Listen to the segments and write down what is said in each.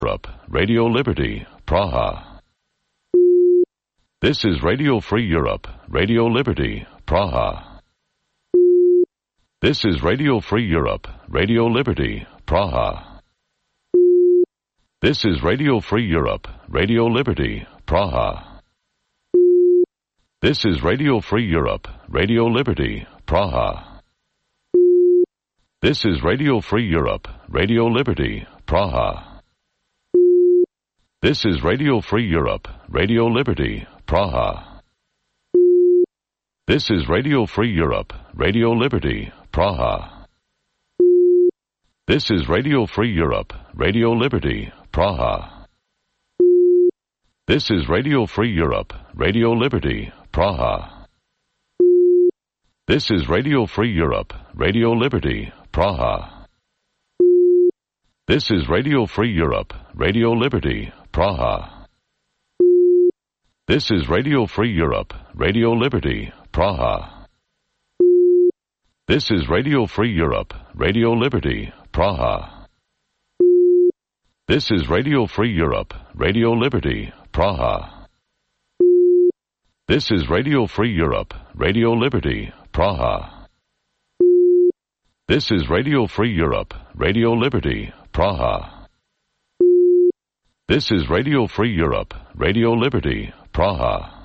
Europe, Radio Liberty, Praha. This is Radio Free Europe, Radio Liberty, Praha. This is Radio Free Europe, Radio Liberty, Praha. This is Radio Free Europe, Radio Liberty, Praha. This is Radio Free Europe, Radio Liberty, Praha. This is Radio Free Europe, Radio Liberty, Praha. This is Radio Free Europe, Radio Liberty, Praha. This is Radio Free Europe, Radio Liberty, Praha. This is Radio Free Europe, Radio Liberty, Praha. This is Radio Free Europe, Radio Liberty, Praha. This is Radio Free Europe, Radio Liberty, Praha. This is Radio Free Europe, Radio Liberty, Praha. This is Radio Free Europe, Radio Liberty, Praha. This is Radio Free Europe, Radio Liberty, Praha. This is Radio Free Europe, Radio Liberty, Praha. This is Radio Free Europe, Radio Liberty, Praha. This is Radio Free Europe, Radio Liberty, Praha. This is Radio Free Europe, Radio Liberty, Praha.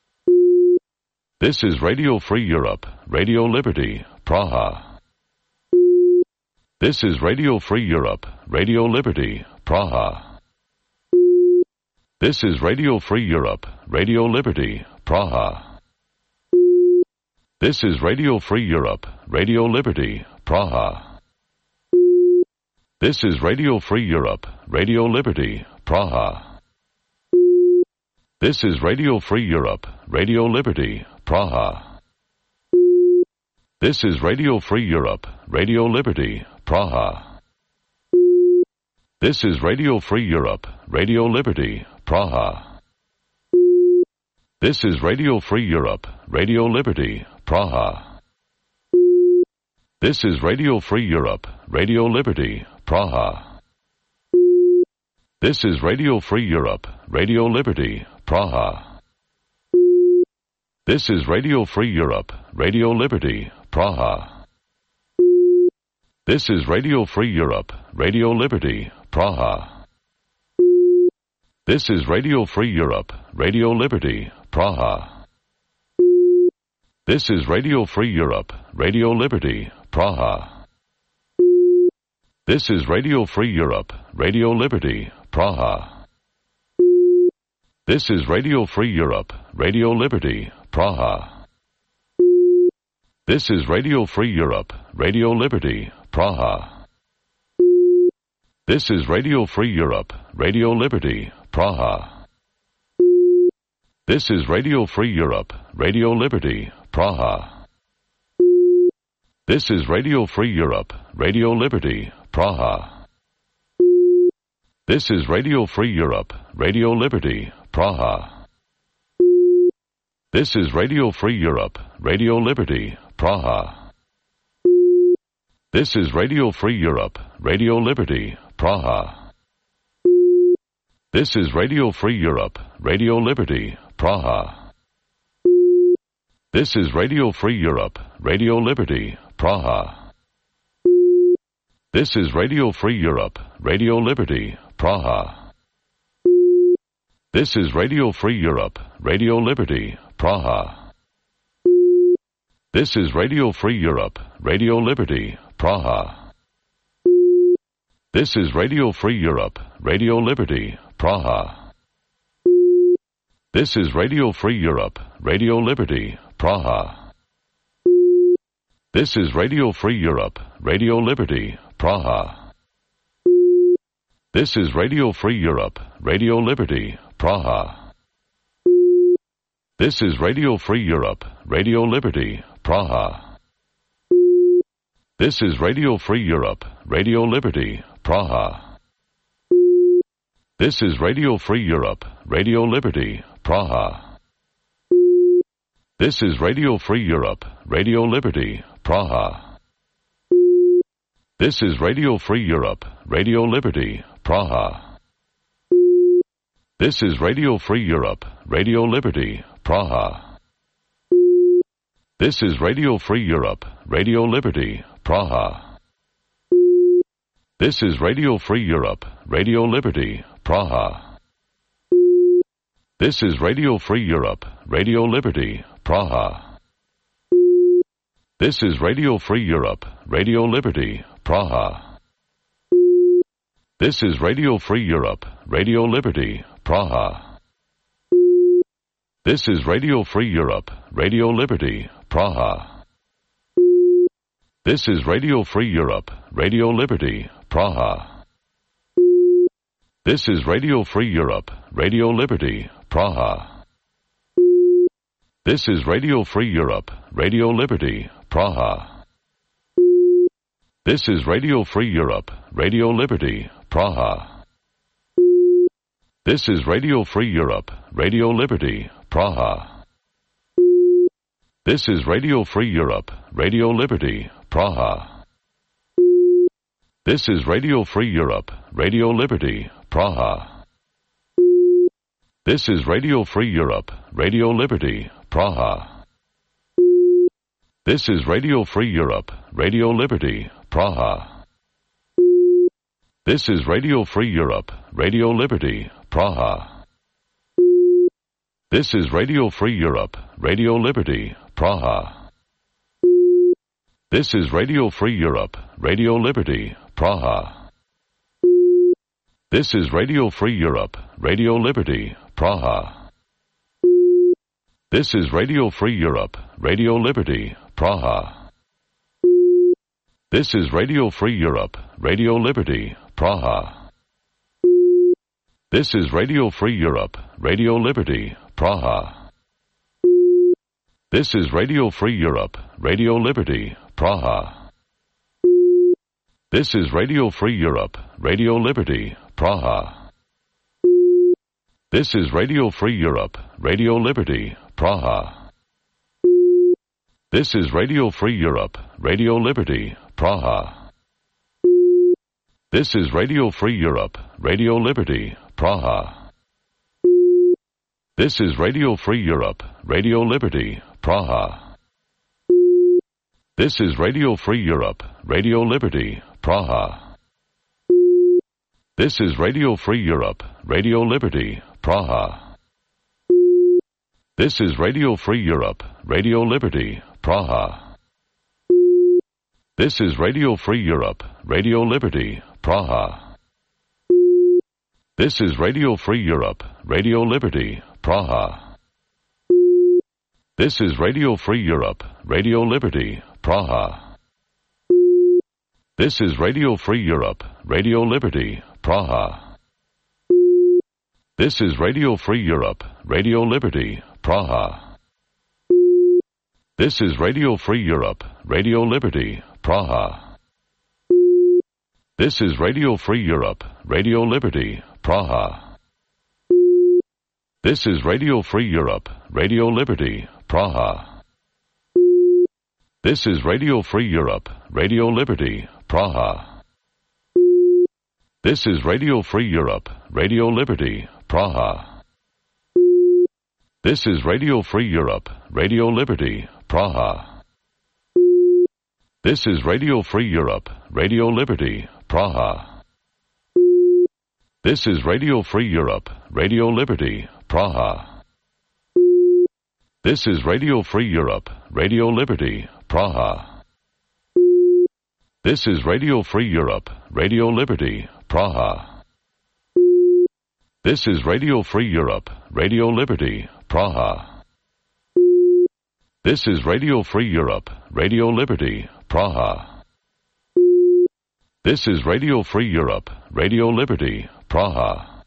This is Radio Free Europe, Radio Liberty, Praha. This is Radio Free Europe, Radio Liberty, Praha. This is Radio Free Europe, Radio Liberty, Praha. This is Radio Free Europe, Radio Liberty, Praha. This is Radio Free Europe, Radio Liberty, Praha. This is Radio Free Europe, Radio Liberty, Praha. This is Radio Free Europe, Radio Liberty, Praha. This is Radio Free Europe, Radio Liberty, Praha. This is Radio Free Europe, Radio Liberty, Praha. This is Radio Free Europe, Radio Liberty, Praha. This is Radio Free Europe, Radio Liberty, Praha. This is Radio Free Europe, Radio Liberty, Praha. This is Radio Free Europe, Radio Liberty, Praha. This is Radio Free Europe, Radio Liberty, Praha. This is Radio Free Europe, Radio Liberty, Praha. This is Radio Free Europe, Radio Liberty, Praha. This is Radio Free Europe, Radio Liberty, Praha. This is Radio Free Europe, Radio Liberty, Praha. This is Radio Free Europe, Radio Liberty, Praha. This is Radio Free Europe, Radio Liberty, Praha. This is Radio Free Europe, Radio Liberty, Praha. This is Radio Free Europe, Radio Liberty, Praha. This is Radio Free Europe, Radio Liberty, Praha. This is Radio Free Europe, Radio Liberty, Praha. This is Radio Free Europe, Radio Liberty, Praha. This is Radio Free Europe, Radio Liberty, Praha. This is Radio Free Europe, Radio Liberty, Praha. This is Radio Free Europe, Radio Liberty, Praha. This is Radio Free Europe, Radio Liberty, Praha. This is Radio Free Europe, Radio Liberty, Praha. This is Radio Free Europe, Radio Liberty, Praha. This is Radio Free Europe, Radio Liberty, Praha. This is Radio Free Europe, Radio Liberty, Praha. This is Radio Free Europe, Radio Liberty, Praha. This is Radio Free Europe, Radio Liberty, Praha. This is Radio Free Europe, Radio Liberty, Praha. This is Radio Free Europe, Radio Liberty, Praha. This is Radio Free Europe, Radio Liberty, Praha. This is Radio Free Europe, Radio Liberty, Praha. This is Radio Free Europe, Radio Liberty, Praha. This is Radio Free Europe, Radio Liberty, Praha. This is Radio Free Europe, Radio Liberty, Praha. This is Radio Free Europe, Radio Liberty, Praha. This is Radio Free Europe, Radio Liberty, Praha. This is Radio Free Europe, Radio Liberty, Praha. This is Radio Free Europe, Radio Liberty, Praha. This is Radio Free Europe, Radio Liberty, Praha. This is Radio Free Europe, Radio Liberty, Praha. This is Radio Free Europe, Radio Liberty, Praha. This is Radio Free Europe, Radio Liberty, Praha. This is Radio Free Europe, Radio Liberty, Praha. This is Radio Free Europe, Radio Liberty, Praha. This is Radio Free Europe, Radio Liberty, Praha. This is Radio Free Europe, Radio Liberty, Praha. This is Radio Free Europe, Radio Liberty, Praha. This is Radio Free Europe, Radio Liberty, Praha. This is Radio Free Europe, Radio Liberty, Praha. This is Radio Free Europe, Radio Liberty, Praha. This is Radio Free Europe, Radio Liberty, Praha. This is Radio Free Europe, Radio Liberty, Praha. This is Radio Free Europe, Radio Liberty, Praha. This is Radio Free Europe, Radio Liberty, Praha. This is Radio Free Europe, Radio Liberty, Praha. This is Radio Free Europe, Radio Liberty, Praha. This is Radio Free Europe, Radio Liberty, Praha. This is Radio Free Europe, Radio Liberty, Praha. This is Radio Free Europe, Radio Liberty, Praha. This is Radio Free Europe, Radio Liberty, Praha. This is Radio Free Europe, Radio Liberty, Praha. This is Radio Free Europe, Radio Liberty, Praha. This is Radio Free Europe, Radio Liberty, Praha. This is Radio Free Europe, Radio Liberty, Praha. This is Radio Free Europe, Radio Liberty, Praha. This is Radio Free Europe, Radio Liberty, Praha. This is Radio Free Europe, Radio Liberty, Praha. This is Radio Free Europe, Radio Liberty, Praha. This is Radio Free Europe, Radio Liberty, Praha. This is Radio Free Europe, Radio Liberty, Praha. This is Radio Free Europe, Radio Liberty, Praha. This is Radio Free Europe, Radio Liberty, Praha. This is Radio Free Europe, Radio Liberty, Praha. This is Radio Free Europe, Radio Liberty, Praha. This is Radio Free Europe, Radio Liberty, Praha. This is Radio Free Europe, Radio Liberty, Praha. This is Radio Free Europe, Radio Liberty, Praha. This is Radio Free Europe, Radio Liberty, Praha. This is Radio Free Europe, Radio Liberty, Praha. This is Radio Free Europe, Radio Liberty, Praha.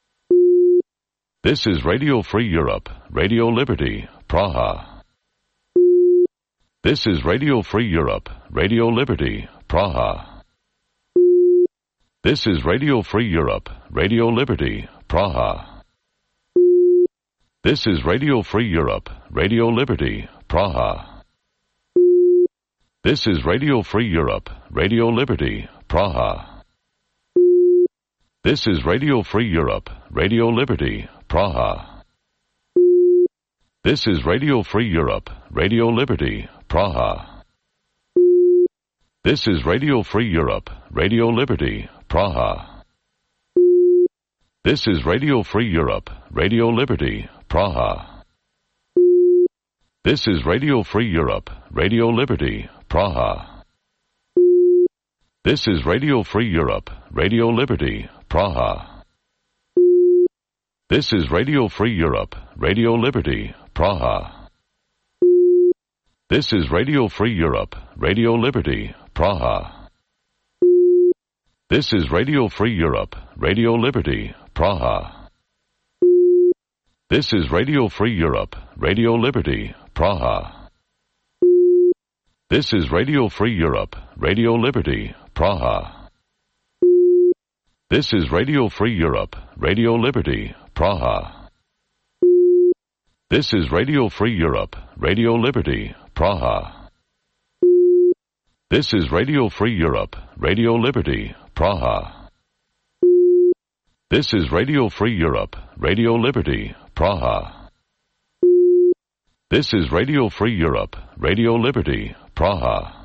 This is Radio Free Europe, Radio Liberty, Praha. This is Radio Free Europe, Radio Liberty, Praha. This is Radio Free Europe, Radio Liberty, Praha. This is Radio Free Europe, Radio Liberty, Praha. This is Radio Free Europe, Radio Liberty, Praha. This is Radio Free Europe, Radio Liberty, Praha. This is Radio Free Europe, Radio Liberty, Praha. This is Radio Free Europe, Radio Liberty, Praha. This is Radio Free Europe, Radio Liberty, Praha. This is Radio Free Europe, Radio Liberty, Praha. This is Radio Free Europe, Radio Liberty, Praha. This is Radio Free Europe, Radio Liberty, Praha. This is Radio Free Europe, Radio Liberty, Praha. This is Radio Free Europe, Radio Liberty, Praha. This is Radio Free Europe, Radio Liberty, Praha. This is Radio Free Europe, Radio Liberty, Praha. This is Radio Free Europe, Radio Liberty, Praha. This is Radio Free Europe, Radio Liberty, Praha. This is Radio Free Europe, Radio Liberty, Praha. This is Radio Free Europe, Radio Liberty, Praha. This is Radio Free Europe, Radio Liberty, Praha.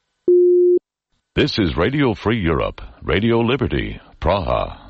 This is Radio Free Europe, Radio Liberty, Praha.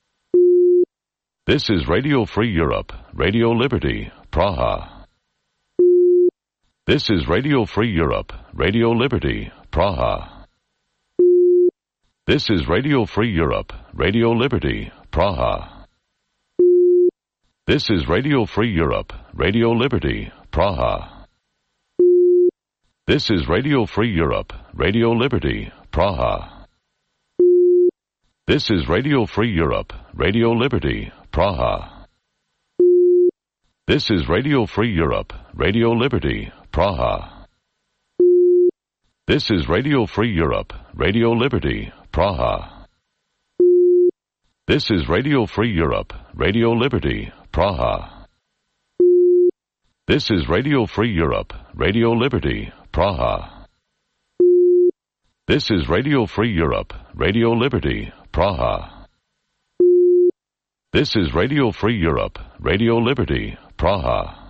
This is Radio Free Europe, Radio Liberty, Praha. This is Radio Free Europe, Radio Liberty, Praha. This is Radio Free Europe, Radio Liberty, Praha. This is Radio Free Europe, Radio Liberty, Praha. This is Radio Free Europe, Radio Liberty, Praha. This is Radio Free Europe, Radio Liberty, Praha. This is Radio Free Europe, Radio Liberty, Praha. This is Radio Free Europe, Radio Liberty, Praha. This is Radio Free Europe, Radio Liberty, Praha. This is Radio Free Europe, Radio Liberty, Praha. This is Radio Free Europe, Radio Liberty, Praha. This is Radio Free Europe, Radio Liberty, Praha.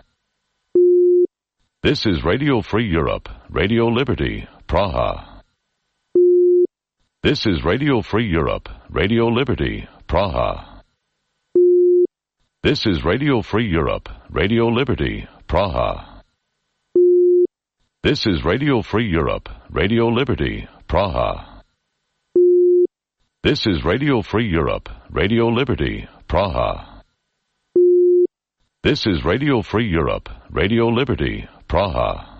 This is Radio Free Europe, Radio Liberty, Praha. This is Radio Free Europe, Radio Liberty, Praha. This is Radio Free Europe, Radio Liberty, Praha. This is Radio Free Europe, Radio Liberty, Praha. This is Radio Free Europe, Radio Liberty, Praha. This is Radio Free Europe, Radio Liberty, Praha.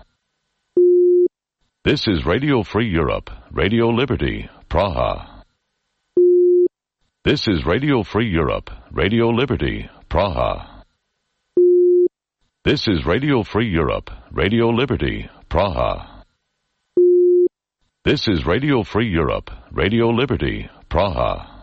This is Radio Free Europe, Radio Liberty, Praha. This is Radio Free Europe, Radio Liberty, Praha. This is Radio Free Europe, Radio Liberty, Praha. This is Radio Free Europe, Radio Liberty, Praha.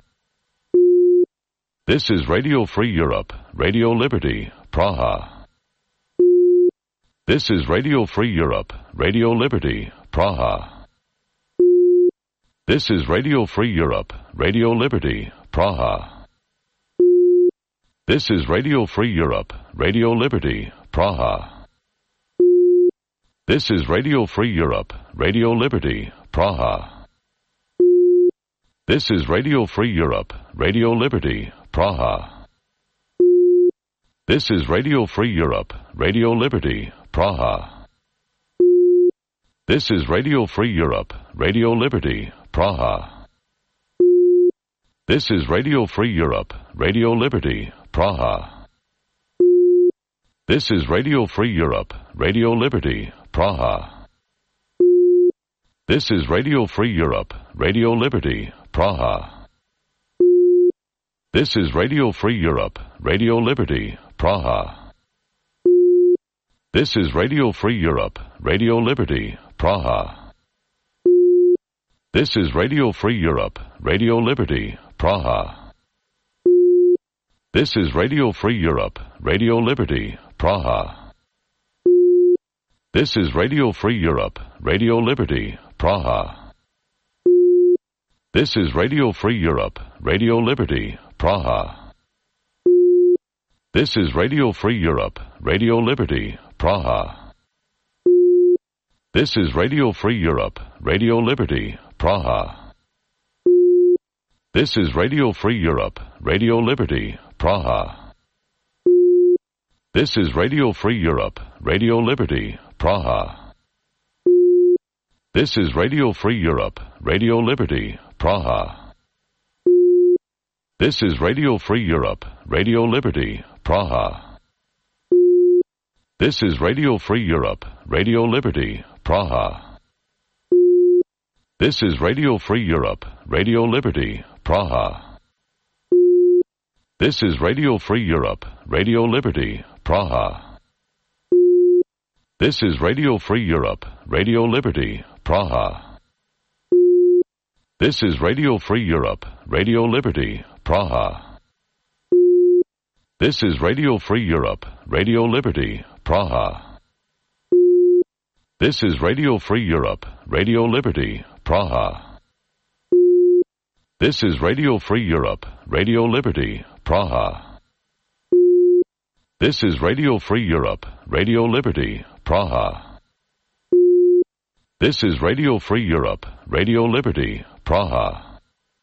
This is Radio Free Europe, Radio Liberty, Praha. This is Radio Free Europe, Radio Liberty, Praha. This is Radio Free Europe, Radio Liberty, Praha. This is Radio Free Europe, Radio Liberty, Praha. This is Radio Free Europe, Radio Liberty, Praha. This is Radio Free Europe, Radio Liberty, Praha. This is Radio Free Europe, Radio Liberty, Praha. This is Radio Free Europe, Radio Liberty, Praha. This is Radio Free Europe, Radio Liberty, Praha. This is Radio Free Europe, Radio Liberty, Praha. This is Radio Free Europe, Radio Liberty, Praha. This is Radio Free Europe, Radio Liberty, Praha. This is Radio Free Europe, Radio Liberty, Praha. This is Radio Free Europe, Radio Liberty, Praha. This is Radio Free Europe, Radio Liberty, Praha. This is Radio Free Europe, Radio Liberty, Praha. This is Radio Free Europe, Radio Liberty, Praha. This is Radio Free Europe, Radio Liberty, Praha. This is Radio Free Europe, Radio Liberty, Praha. This is Radio Free Europe, Radio Liberty, Praha. This is Radio Free Europe, Radio Liberty, Praha. This is Radio Free Europe, Radio Liberty, Praha. This is Radio Free Europe, Radio Liberty, Praha. This is Radio Free Europe, Radio Liberty, Praha. This is Radio Free Europe, Radio Liberty, Praha. This is Radio Free Europe, Radio Liberty, Praha. This is Radio Free Europe, Radio Liberty, Praha. This is Radio Free Europe, Radio Liberty, Praha. This is Radio Free Europe, Radio Liberty, Praha. This is Radio Free Europe, Radio Liberty, Praha. This is Radio Free Europe, Radio Liberty, Praha. This is Radio Free Europe, Radio Liberty, Praha. This is Radio Free Europe, Radio Liberty, Praha.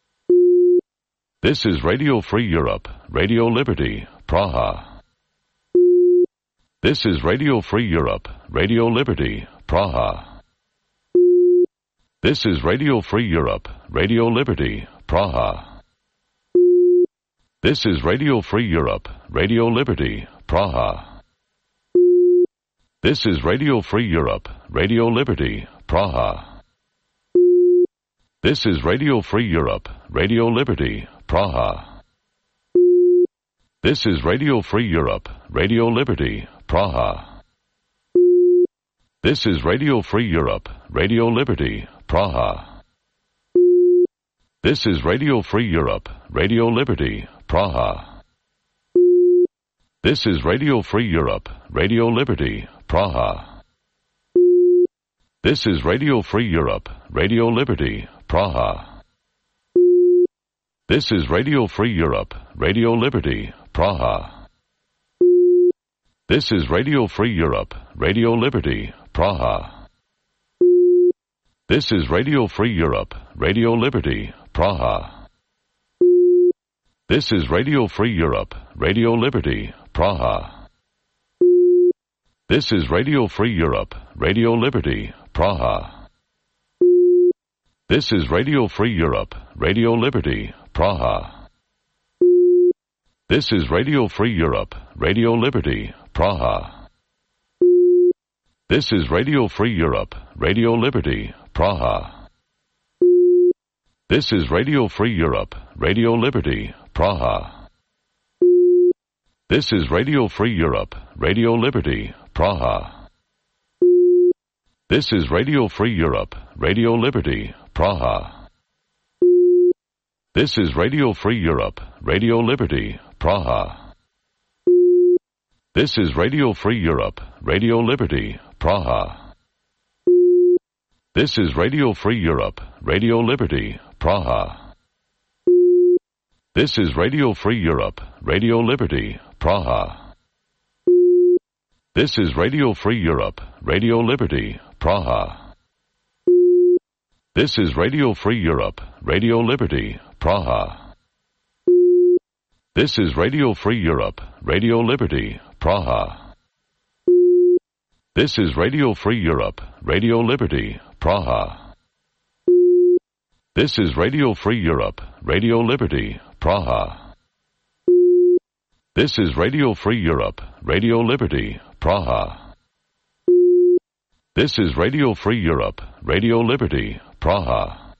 This is Radio Free Europe, Radio Liberty, Praha. This is Radio Free Europe, Radio Liberty, Praha. This is Radio Free Europe, Radio Liberty, Praha. This is Radio Free Europe, Radio Liberty, Praha. This is Radio Free Europe, Radio Liberty, Praha. This is Radio Free Europe, Radio Liberty, Praha. This is Radio Free Europe, Radio Liberty, Praha. This is Radio Free Europe, Radio Liberty, Praha. This is Radio Free Europe, Radio Liberty, Praha. This is Radio Free Europe, Radio Liberty, Praha. This is Radio Free Europe, Radio Liberty, Praha. This is Radio Free Europe, Radio Liberty, Praha. This is Radio Free Europe, Radio Liberty, Praha. This is Radio Free Europe, Radio Liberty, Praha. This is Radio Free Europe, Radio Liberty, Praha. This is Radio Free Europe, Radio Liberty, Praha. This is Radio Free Europe, Radio Liberty, Praha. This is Radio Free Europe, Radio Liberty, Praha. This is Radio Free Europe, Radio Liberty, Praha. This is Radio Free Europe, Radio Liberty, Praha. This is Radio Free Europe, Radio Liberty, Praha. This is Radio Free Europe, Radio Liberty, Praha. This is Radio Free Europe, Radio Liberty, Praha. This is Radio Free Europe, Radio Liberty, Praha. This is Radio Free Europe, Radio Liberty, Praha. This is Radio Free Europe, Radio Liberty, Praha. This is Radio Free Europe, Radio Liberty, Praha. This is Radio Free Europe, Radio Liberty, Praha. This is Radio Free Europe, Radio Liberty, Praha. This is Radio Free Europe, Radio Liberty, Praha. This is Radio Free Europe, Radio Liberty, Praha. This is Radio Free Europe, Radio Liberty, Praha. This is Radio Free Europe, Radio Liberty, Praha.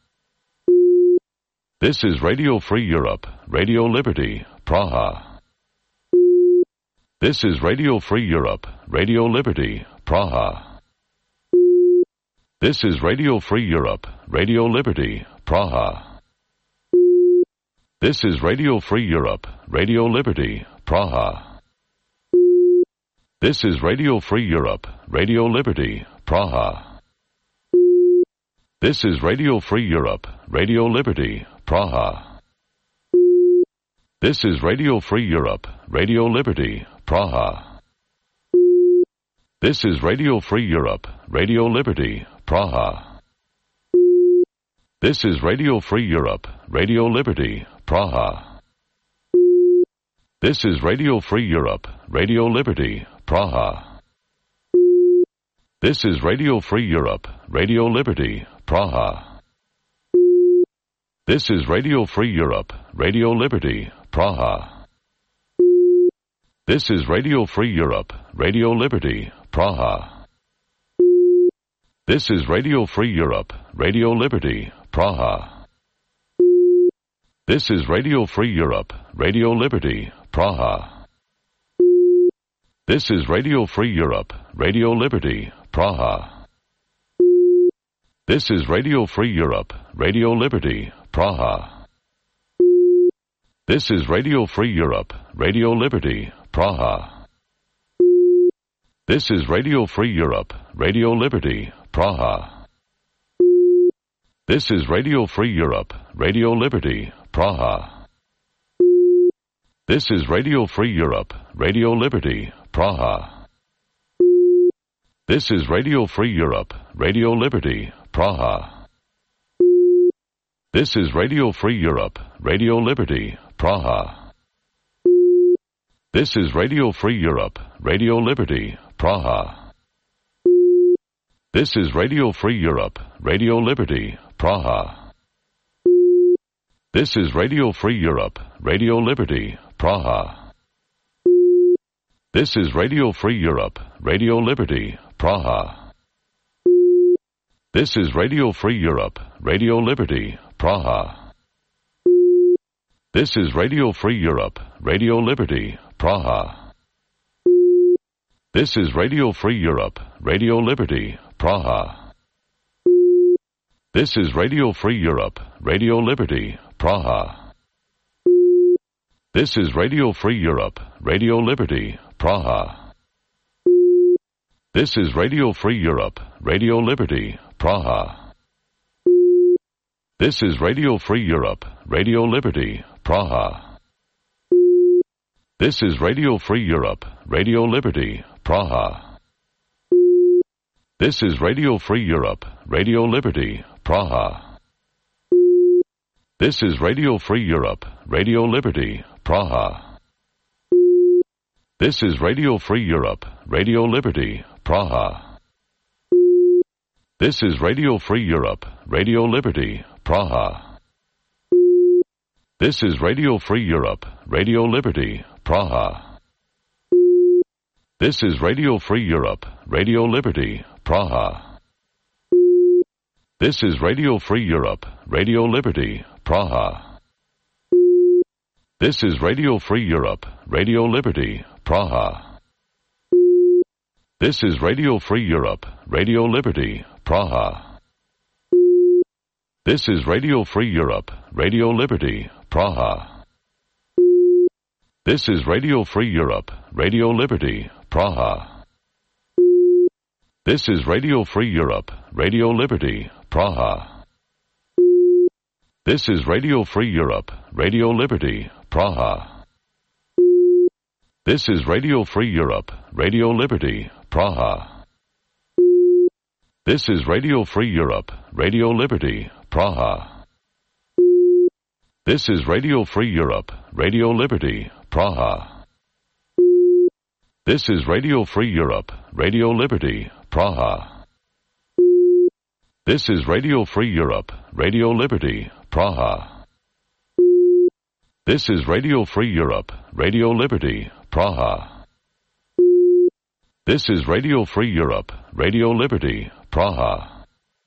This is Radio Free Europe, Radio Liberty, Praha. This is Radio Free Europe, Radio Liberty, Praha. This is Radio Free Europe, Radio Liberty, Praha. This is Radio Free Europe, Radio Liberty, Praha. This is Radio Free Europe, Radio Liberty, Praha. This is Radio Free Europe, Radio Liberty, Praha. This is Radio Free Europe, Radio Liberty, Praha. This is Radio Free Europe, Radio Liberty, Praha. This is Radio Free Europe, Radio Liberty, Praha. This is Radio Free Europe, Radio Liberty, Praha. This is Radio Free Europe, Radio Liberty, Praha. This is Radio Free Europe, Radio Liberty, Praha. This is Radio Free Europe, Radio Liberty, Praha. This is Radio Free Europe, Radio Liberty, Praha. This is Radio Free Europe, Radio Liberty, Praha. This is Radio Free Europe, Radio Liberty, Praha. This is Radio Free Europe, Radio Liberty, Praha. This is Radio Free Europe, Radio Liberty, Praha. This is Radio Free Europe, Radio Liberty, Praha. This is Radio Free Europe, Radio Liberty, Praha. This is Radio Free Europe, Radio Liberty, Praha. This is Radio Free Europe, Radio Liberty, Praha. This is Radio Free Europe, Radio Liberty, Praha. This is Radio Free Europe, Radio Liberty, Praha. This is Radio Free Europe, Radio Liberty, Praha. This is Radio Free Europe, Radio Liberty, Praha. This is Radio Free Europe, Radio Liberty, Praha. This is Radio Free Europe, Radio Liberty, Praha. This is Radio Free Europe, Radio Liberty, Praha. This is Radio Free Europe, Radio Liberty, Praha. This is Radio Free Europe, Radio Liberty, Praha. This is Radio Free Europe, Radio Liberty, Praha. This is Radio Free Europe, Radio Liberty, Praha. This is Radio Free Europe, Radio Liberty, Praha. This is Radio Free Europe, Radio Liberty, Praha. This is Radio Free Europe, Radio Liberty, Praha. This is Radio Free Europe, Radio Liberty, Praha. This is Radio Free Europe, Radio Liberty, Praha. This is Radio Free Europe, Radio Liberty, Praha. This is Radio Free Europe, Radio Liberty, Praha. This is Radio Free Europe, Radio Liberty, Praha. This is Radio Free Europe, Radio Liberty, Praha. This is Radio Free Europe, Radio Liberty, Praha. This is Radio Free Europe, Radio Liberty, Praha. This is Radio Free Europe, Radio Liberty, Praha. This is Radio Free Europe, Radio Liberty, Praha. This is Radio Free Europe, Radio Liberty, Praha. This is Radio Free Europe, Radio Liberty, Praha. This is Radio Free Europe, Radio Liberty, Praha. This is Radio Free Europe, Radio Liberty, Praha. This is Radio Free Europe, Radio Liberty, Praha. This is Radio Free Europe, Radio Liberty, Praha. This is Radio Free Europe, Radio Liberty, Praha. This is Radio Free Europe, Radio Liberty, Praha. This is Radio Free Europe, Radio Liberty, Praha.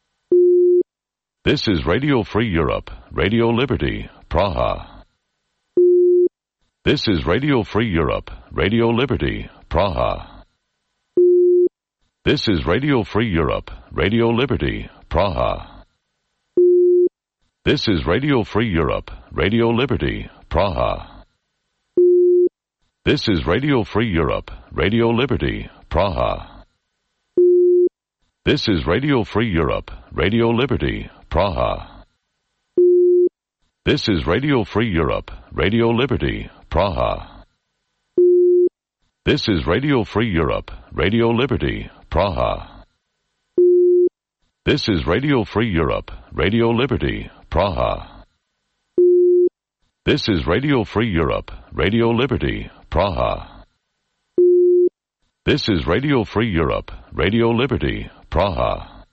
This is Radio Free Europe, Radio Liberty, Praha. This is Radio Free Europe, Radio Liberty, Praha. This is Radio Free Europe, Radio Liberty, Praha. This is Radio Free Europe, Radio Liberty, Praha. This is Radio Free Europe, Radio Liberty, Praha. This is Radio Free Europe, Radio Liberty, Praha. This is Radio Free Europe, Radio Liberty, Praha. This is Radio Free Europe, Radio Liberty, Praha. This is Radio Free Europe, Radio Liberty, Praha. This is Radio Free Europe, Radio Liberty, Praha. This is Radio Free Europe, Radio Liberty, Praha.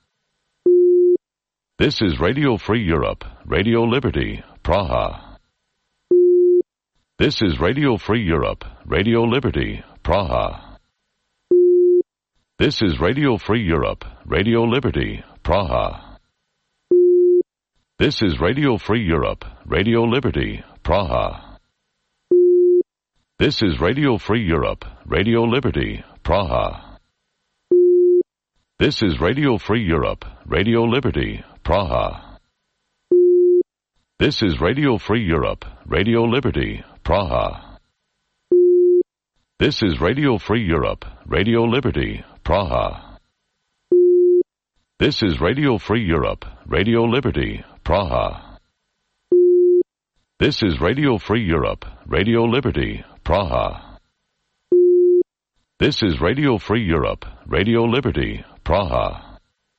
This is Radio Free Europe, Radio Liberty, Praha. This is Radio Free Europe, Radio Liberty, Praha. This is Radio Free Europe, Radio Liberty, Praha. This is Radio Free Europe, Radio Liberty, Praha. This is Radio Free Europe, Radio Liberty, Praha. This is Radio Free Europe, Radio Liberty, Praha. This is Radio Free Europe, Radio Liberty, Praha. This is Radio Free Europe, Radio Liberty, Praha. This is Radio Free Europe, Radio Liberty, Praha. This is Radio Free Europe, Radio Liberty, Praha. This is Radio Free Europe, Radio Liberty, Praha.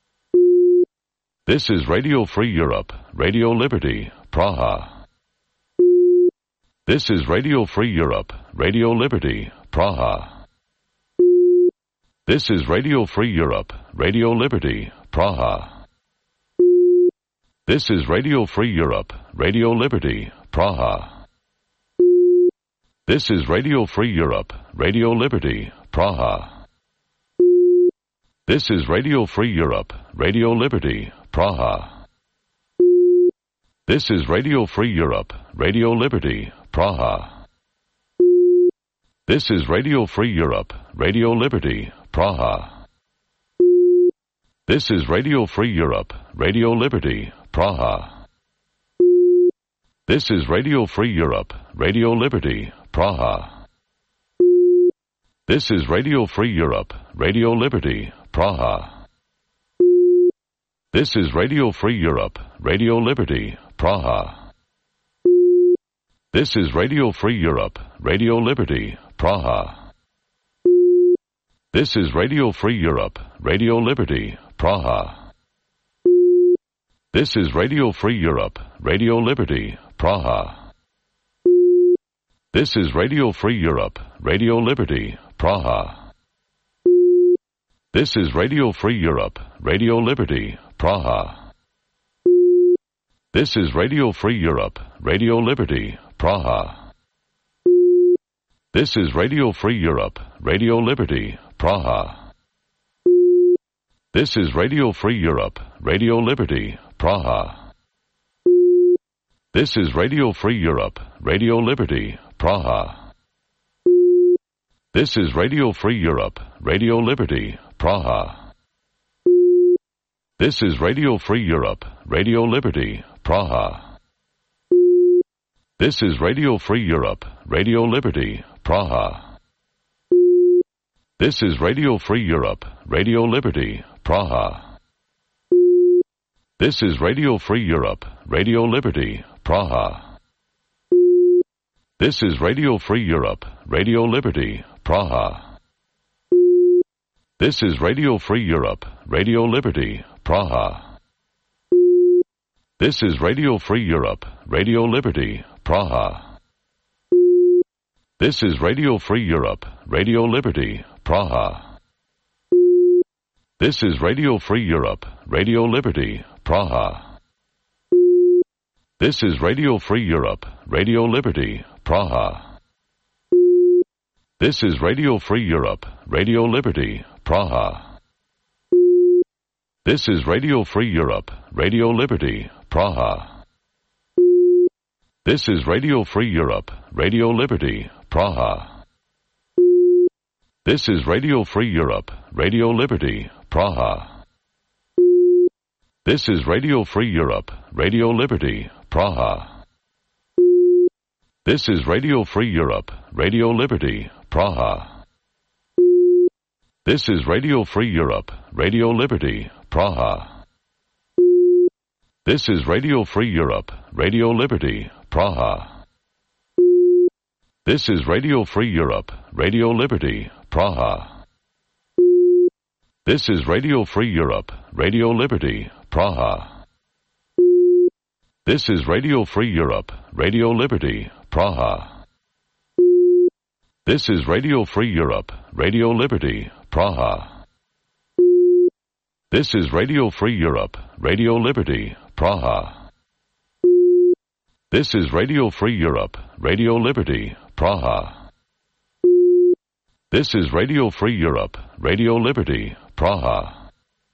This is Radio Free Europe, Radio Liberty, Praha. This is Radio Free Europe, Radio Liberty, Praha. This is Radio Free Europe, Radio Liberty, Praha. This is Radio Free Europe, Radio Liberty, Praha. This is Radio Free Europe, Radio Liberty, Praha. This is Radio Free Europe, Radio Liberty, Praha. This is Radio Free Europe, Radio Liberty, Praha. This is Radio Free Europe, Radio Liberty, Praha. This is Radio Free Europe, Radio Liberty, Praha. This is Radio Free Europe, Radio Liberty, Praha. This is Radio Free Europe, Radio Liberty, Praha. This is Radio Free Europe, Radio Liberty, Praha. This is Radio Free Europe, Radio Liberty, Praha. This is Radio Free Europe, Radio Liberty, Praha. This is Radio Free Europe, Radio Liberty, Praha. This is Radio Free Europe, Radio Liberty, Praha. This is Radio Free Europe, Radio Liberty, Praha. This is Radio Free Europe, Radio Liberty, Praha. This is Radio Free Europe, Radio Liberty, Praha. This is Radio Free Europe, Radio Liberty, Praha. This is Radio Free Europe, Radio Liberty, Praha. This is Radio Free Europe, Radio Liberty, Praha. This is Radio Free Europe, Radio Liberty, Praha. This is Radio Free Europe, Radio Liberty, Praha. This is Radio Free Europe, Radio Liberty, Praha. This is Radio Free Europe, Radio Liberty, Praha. This is Radio Free Europe, Radio Liberty, Praha. This is Radio Free Europe, Radio Liberty, Praha. This is Radio Free Europe, Radio Liberty, Praha. This is Radio Free Europe, Radio Liberty, Praha. This is Radio Free Europe, Radio Liberty, Praha. This is Radio Free Europe, Radio Liberty, Praha. This is Radio Free Europe, Radio Liberty, Praha. This is Radio Free Europe, Radio Liberty, Praha. This is Radio Free Europe, Radio Liberty, Praha. This is Radio Free Europe, Radio Liberty, Praha. This is Radio Free Europe, Radio Liberty, Praha. This is Radio Free Europe, Radio Liberty, Praha. This is Radio Free Europe, Radio Liberty, Praha. This is Radio Free Europe, Radio Liberty, Praha. This is Radio Free Europe, Radio Liberty, Praha. This is Radio Free Europe, Radio Liberty, Praha. This is Radio Free Europe, Radio Liberty, Praha. This is Radio Free Europe, Radio Liberty, Praha. This is Radio Free Europe, Radio Liberty, Praha. This is Radio Free Europe, Radio Liberty, Praha. This is Radio Free Europe, Radio Liberty, Praha.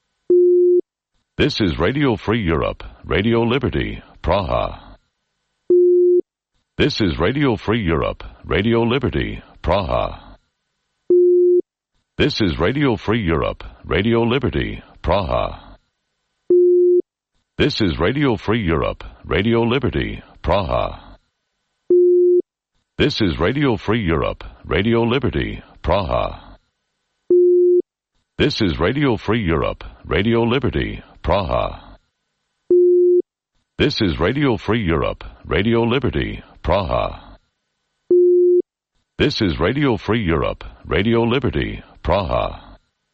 This is Radio Free Europe, Radio Liberty, Praha. This is Radio Free Europe, Radio Liberty, Praha. This is Radio Free Europe, Radio Liberty, Praha. This is Radio Free Europe, Radio Liberty, Praha. This is Radio Free Europe, Radio Liberty, Praha. This is Radio Free Europe, Radio Liberty, Praha. This is Radio Free Europe, Radio Liberty, Praha. This is Radio Free Europe, Radio Liberty, Praha.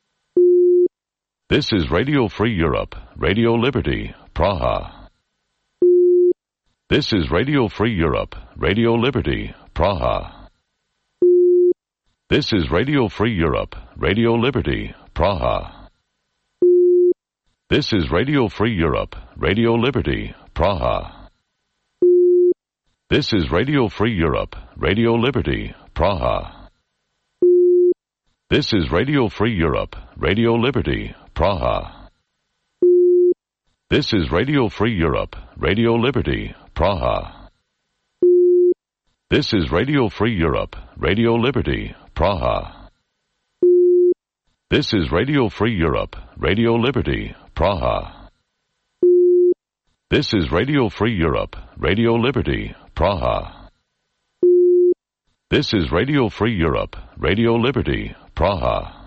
This is Radio Free Europe, Radio Liberty, Praha. This is Radio Free Europe, Radio Liberty, Praha. This is Radio Free Europe, Radio Liberty, Praha. This is Radio Free Europe, Radio Liberty, Praha. This is Radio Free Europe, Radio Liberty, Praha. This is Radio Free Europe, Radio Liberty, Praha. This is Radio Free Europe, Radio Liberty, Praha. This is Radio Free Europe, Radio Liberty, Praha. This is Radio Free Europe, Radio Liberty, Praha. This is Radio Free Europe, Radio Liberty, Praha. This is Radio Free Europe, Radio Liberty, Praha.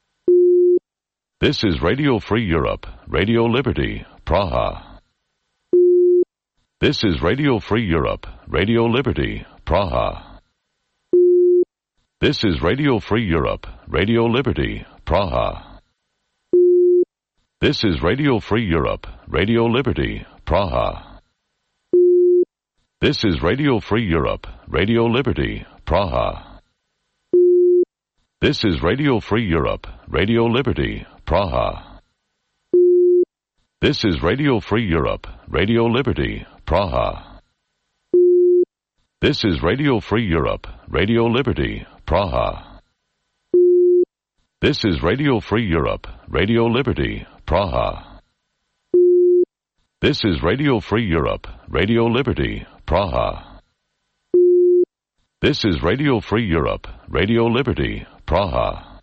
This is Radio Free Europe, Radio Liberty, Praha. This is Radio Free Europe, Radio Liberty, Praha. This is Radio Free Europe, Radio Liberty, Praha. This is Radio Free Europe, Radio Liberty, Praha. This is Radio Free Europe, Radio Liberty, Praha. This is Radio Free Europe, Radio Liberty, Praha. This is Radio Free Europe, Radio Liberty, Praha. This is Radio Free Europe, Radio Liberty, Praha. This is Radio Free Europe, Radio Liberty, Praha. This is Radio Free Europe, Radio Liberty, Praha. This is Radio Free Europe, Radio Liberty, Praha.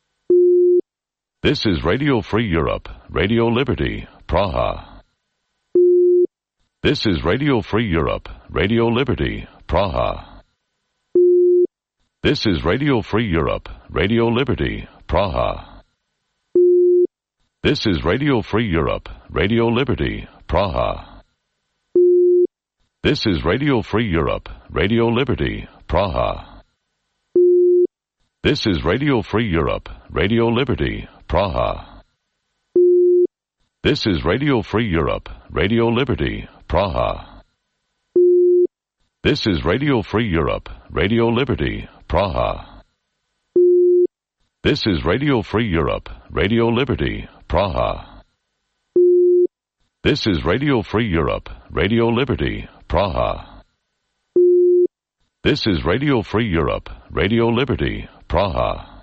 This is Radio Free Europe, Radio Liberty, Praha. This is Radio Free Europe, Radio Liberty, Praha. This is Radio Free Europe, Radio Liberty, Praha. This is Radio Free Europe, Radio Liberty, Praha. This is Radio Free Europe, Radio Liberty, Praha. This is Radio Free Europe, Radio Liberty, Praha. This is Radio Free Europe, Radio Liberty, Praha. This is Radio Free Europe, Radio Liberty, Praha. This is Radio Free Europe, Radio Liberty, Praha. This is Radio Free Europe, Radio Liberty, Praha. This is Radio Free Europe, Radio Liberty, Praha.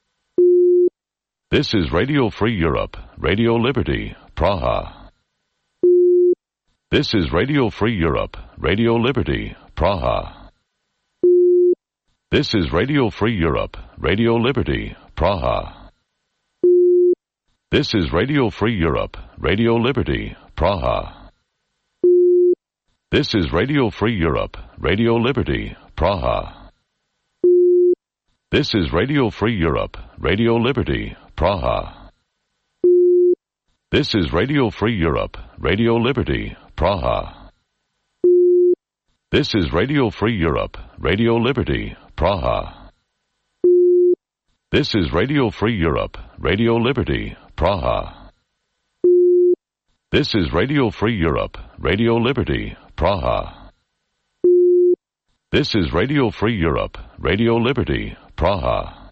This is Radio Free Europe, Radio Liberty, Praha. This is Radio Free Europe, Radio Liberty, Praha. This is Radio Free Europe, Radio Liberty, Praha. This is Radio Free Europe, Radio Liberty, Praha. This is Radio Free Europe, Radio Liberty, Praha. This is Radio Free Europe, Radio Liberty, Praha. This is Radio Free Europe, Radio Liberty, Praha. This is Radio Free Europe, Radio Liberty, Praha. This is Radio Free Europe, Radio Liberty, Praha. This is Radio Free Europe, Radio Liberty, Praha. This is Radio Free Europe, Radio Liberty, Praha.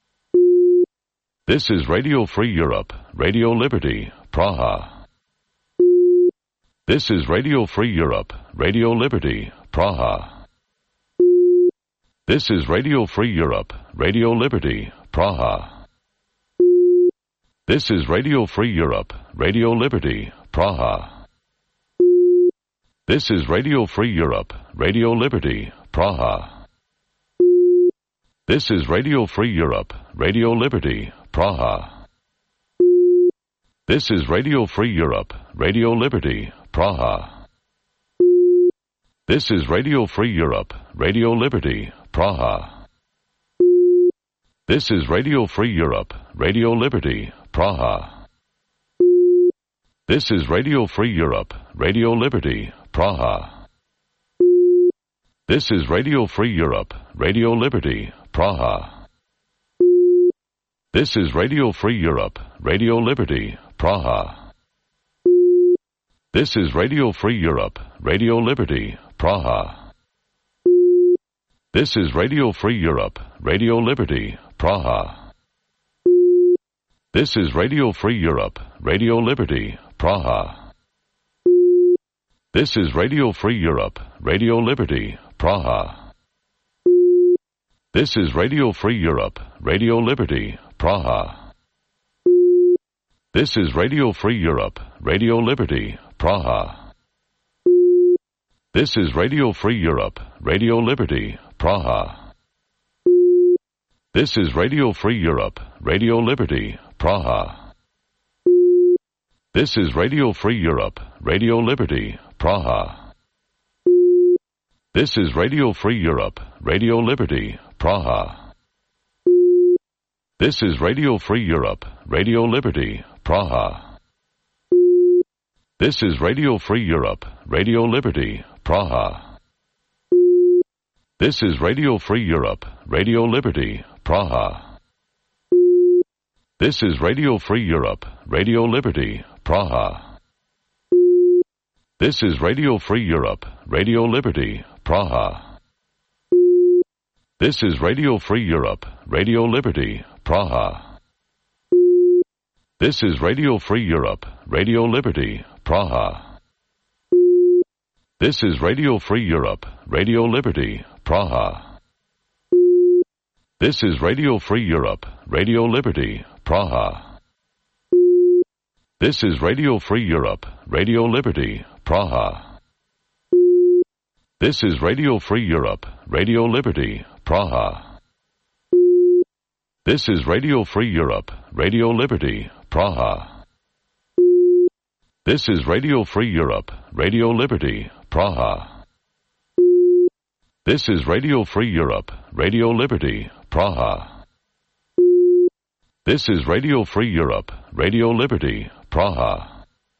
This is Radio Free Europe, Radio Liberty, Praha. This is Radio Free Europe, Radio Liberty, Praha. This is Radio Free Europe, Radio Liberty, Praha. This is Radio Free Europe, Radio Liberty, Praha. This is Radio Free Europe, Radio Liberty, Praha. This is Radio Free Europe, Radio Liberty, Praha. This is Radio Free Europe, Radio Liberty, Praha. This is Radio Free Europe, Radio Liberty, Praha. This is Radio Free Europe, Radio Liberty, Praha. This is Radio Free Europe, Radio Liberty, Praha. This is Radio Free Europe, Radio Liberty, Praha. This is Radio Free Europe, Radio Liberty, Praha. This is Radio Free Europe, Radio Liberty, Praha. This is Radio Free Europe, Radio Liberty, Praha. This is Radio Free Europe, Radio Liberty, Praha. This is Radio Free Europe, Radio Liberty, Praha. This is Radio Free Europe, Radio Liberty, Praha. This is Radio Free Europe, Radio Liberty, Praha. This is Radio Free Europe, Radio Liberty, Praha. This is Radio Free Europe, Radio Liberty, Praha. This is Radio Free Europe, Radio Liberty, Praha. This is Radio Free Europe, Radio Liberty, Praha. This is Radio Free Europe, Radio Liberty, Praha. This is Radio Free Europe, Radio Liberty, Praha. This is Radio Free Europe, Radio Liberty, Praha. This is Radio Free Europe, Radio Liberty, Praha. This is Radio Free Europe, Radio Liberty, Praha. This is Radio Free Europe, Radio Liberty, Praha. This is Radio Free Europe, Radio Liberty, Praha. This is Radio Free Europe, Radio Liberty, Praha. This is Radio Free Europe, Radio Liberty, Praha. This is Radio Free Europe, Radio Liberty, Praha. This is Radio Free Europe, Radio Liberty, Praha. This is Radio Free Europe, Radio Liberty, Praha. This is Radio Free Europe, Radio Liberty, Praha. This is Radio Free Europe, Radio Liberty, Praha. This is Radio Free Europe, Radio Liberty, Praha.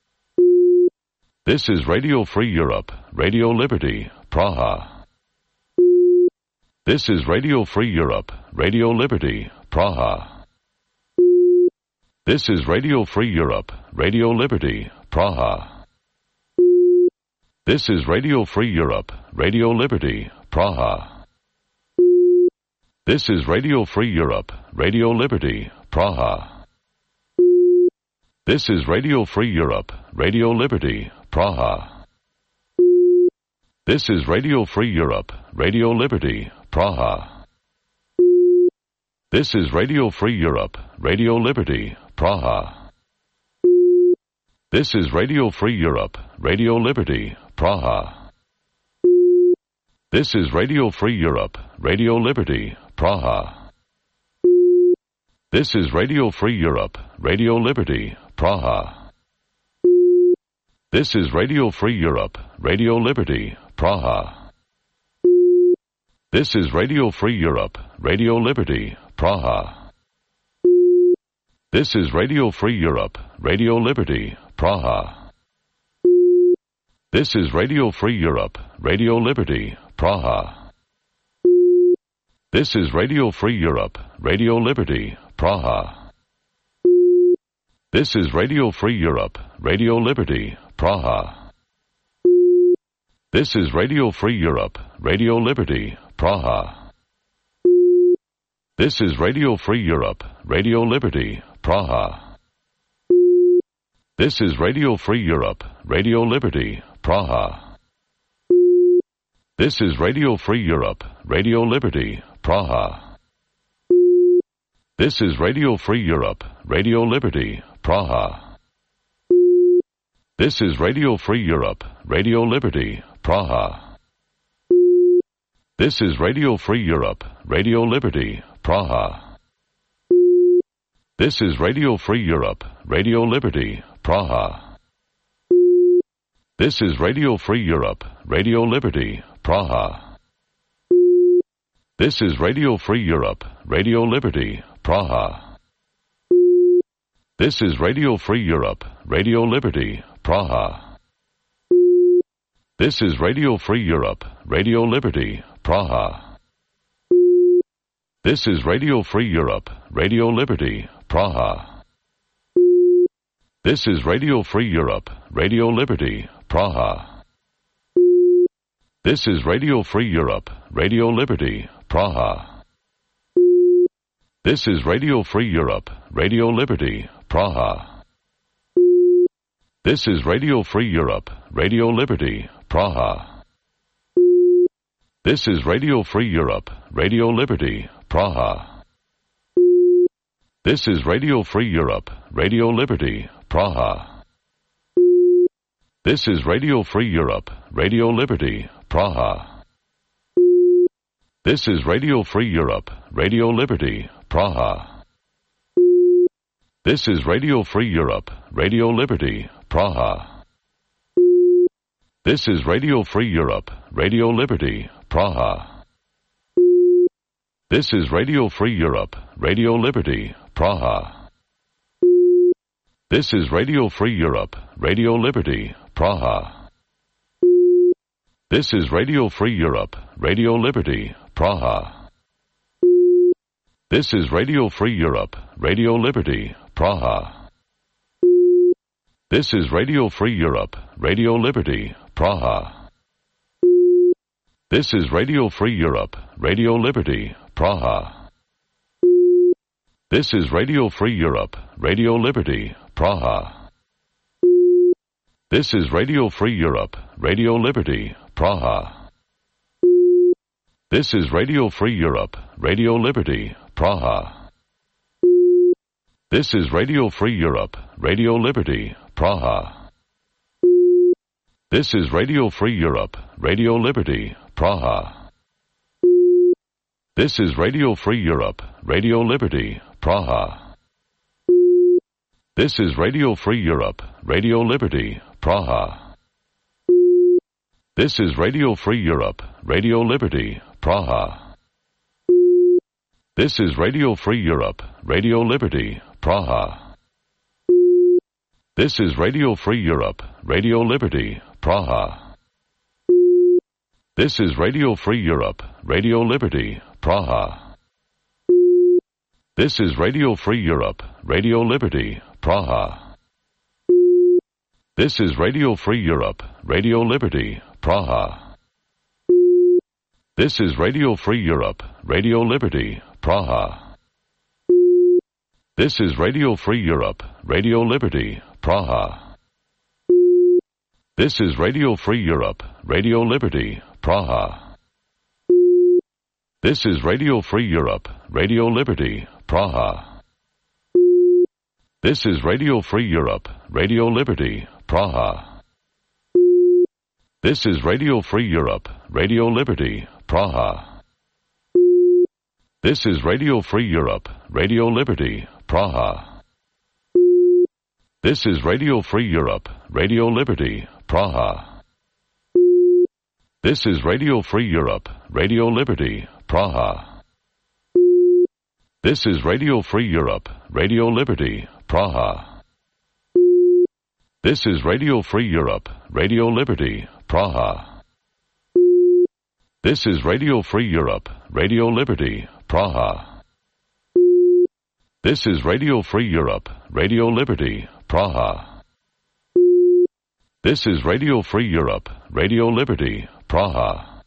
This is Radio Free Europe, Radio Liberty, Praha. This is Radio Free Europe, Radio Liberty, Praha. This is Radio Free Europe, Radio Liberty, Praha. This is Radio Free Europe, Radio Liberty, Praha. This is Radio Free Europe, Radio Liberty, Praha. This is Radio Free Europe, Radio Liberty, Praha. This is Radio Free Europe, Radio Liberty, Praha. This is Radio Free Europe, Radio Liberty, Praha. This is Radio Free Europe, Radio Liberty, Praha. This is Radio Free Europe, Radio Liberty, Praha. This is Radio Free Europe, Radio Liberty, Praha. This is Radio Free Europe, Radio Liberty, Praha. This is Radio Free Europe, Radio Liberty, Praha. This is Radio Free Europe, Radio Liberty, Praha. This is Radio Free Europe, Radio Liberty, Praha. This is Radio Free Europe, Radio Liberty, Praha. This is Radio Free Europe, Radio Liberty, Praha. This is Radio Free Europe, Radio Liberty, Praha. This is Radio Free Europe, Radio Liberty, Praha. This is Radio Free Europe, Radio Liberty, Praha. This is Radio Free Europe, Radio Liberty, Praha. This is Radio Free Europe, Radio Liberty, Praha. This is Radio Free Europe, Radio Liberty, Praha. This is Radio Free Europe, Radio Liberty, Praha. This is Radio Free Europe, Radio Liberty, Praha. This is Radio Free Europe, Radio Liberty, Praha. This is Radio Free Europe, Radio Liberty, Praha. This is Radio Free Europe, Radio Liberty, Praha. This is Radio Free Europe, Radio Liberty, Praha. This is Radio Free Europe, Radio Liberty, Praha. This is Radio Free Europe, Radio Liberty, Praha. This is Radio Free Europe, Radio Liberty, Praha. This is Radio Free Europe, Radio Liberty, Praha. This is Radio Free Europe, Radio Liberty, Praha. This is Radio Free Europe, Radio Liberty, Praha. This is Radio Free Europe, Radio Liberty, Praha. This is Radio Free Europe, Radio Liberty, Praha. This is Radio Free Europe, Radio Liberty, Praha. This is Radio Free Europe, Radio Liberty, Praha. This is Radio Free Europe, Radio Liberty, Praha. This is Radio Free Europe, Radio Liberty, Praha. This is Radio Free Europe, Radio Liberty, Praha. This is Radio Free Europe, Radio Liberty, Praha. This is Radio Free Europe, Radio Liberty, Praha. This is Radio Free Europe, Radio Liberty, Praha. This is Radio Free Europe, Radio Liberty, Praha. This is Radio Free Europe, Radio Liberty, Praha. This is Radio Free Europe, Radio Liberty, Praha. This is Radio Free Europe, Radio Liberty, Praha. This is Radio Free Europe, Radio Liberty, Praha. This is Radio Free Europe, Radio Liberty, Praha. This is Radio Free Europe, Radio Liberty, Praha. This is Radio Free Europe, Radio Liberty, Praha. This is Radio Free Europe, Radio Liberty, Praha. This is Radio Free Europe, Radio Liberty, Praha. This is Radio Free Europe, Radio Liberty, Praha. This is Radio Free Europe, Radio Liberty, Praha. This is Radio Free Europe, Radio Liberty, Praha. This is Radio Free Europe, Radio Liberty, Praha. This is Radio Free Europe, Radio Liberty, Praha. This is Radio Free Europe, Radio Liberty, Praha. This is Radio Free Europe, Radio Liberty, Praha. This is Radio Free Europe, Radio Liberty, Praha. This is Radio Free Europe, Radio Liberty, Praha. This is Radio Free Europe, Radio Liberty, Praha. This is Radio Free Europe, Radio Liberty, Praha. This is Radio Free Europe, Radio Liberty, Praha. This is Radio Free Europe, Radio Liberty, Praha. This is Radio Free Europe, Radio Liberty, Praha. This is Radio Free Europe, Radio Liberty, Praha. This is Radio Free Europe, Radio Liberty, Praha. This is Radio Free Europe, Radio Liberty, Praha. This is Radio Free Europe, Radio Liberty, Praha.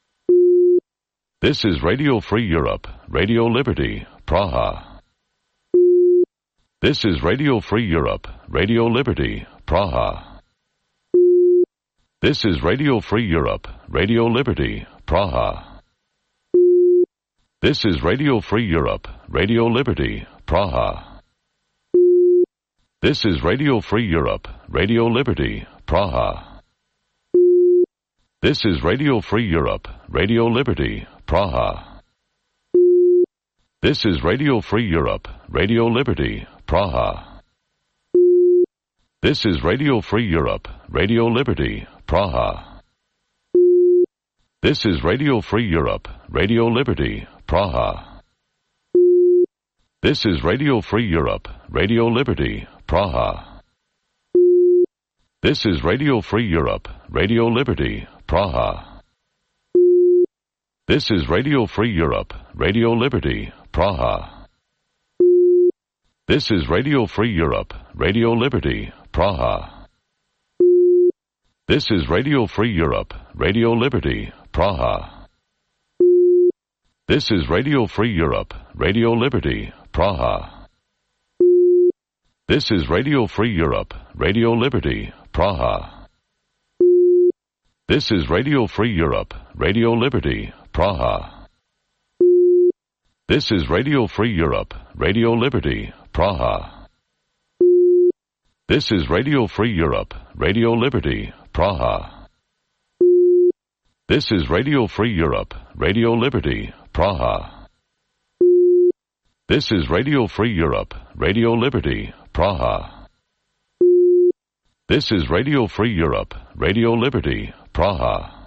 This is Radio Free Europe, Radio Liberty, Praha. This is Radio Free Europe, Radio Liberty, Praha. This is Radio Free Europe, Radio Liberty, Praha. This is Radio Free Europe, Radio Liberty, Praha. This is Radio Free Europe, Radio Liberty, Praha. This is Radio Free Europe, Radio Liberty, Praha. This is Radio Free Europe, Radio Liberty, Praha. This is Radio Free Europe, Radio Liberty, Praha. This is Radio Free Europe, Radio Liberty, Praha. This is Radio Free Europe, Radio Liberty, Praha. This is Radio Free Europe, Radio Liberty, Praha. This is Radio Free Europe, Radio Liberty, Praha. This is Radio Free Europe, Radio Liberty, Praha. This is Radio Free Europe, Radio Liberty, Praha. This is Radio Free Europe, Radio Liberty, Praha. This is Radio Free Europe, Radio Liberty, Praha. This is Radio Free Europe, Radio Liberty, Praha. This is Radio Free Europe, Radio Liberty, Praha. This is Radio Free Europe, Radio Liberty, Praha. This is Radio Free Europe, Radio Liberty, Praha. This is Radio Free Europe, Radio Liberty, Praha. This is Radio Free Europe, Radio Liberty, Praha.